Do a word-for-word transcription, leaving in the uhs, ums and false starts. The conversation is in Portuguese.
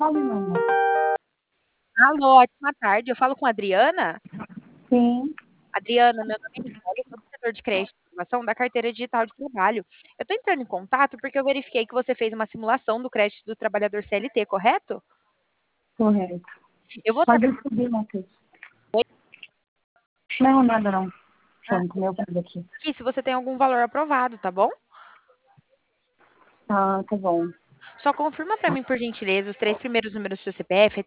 Fala, meu amor. Alô, ótima tarde. Eu falo com a Adriana? Sim, Adriana, meu nome é Nicole, eu sou do setor de crédito e inovação da carteira digital de trabalho. Eu estou entrando em contato porque eu verifiquei que você fez uma simulação do crédito do trabalhador C L T, correto? correto. Eu vou Pode trabalhar subir, Matheus. Não, nada não. Pronto, meu pai aqui. aqui se você tem algum valor aprovado, tá bom? Ah, tá bom. Só confirma para mim, por gentileza, os três primeiros números do seu C P F,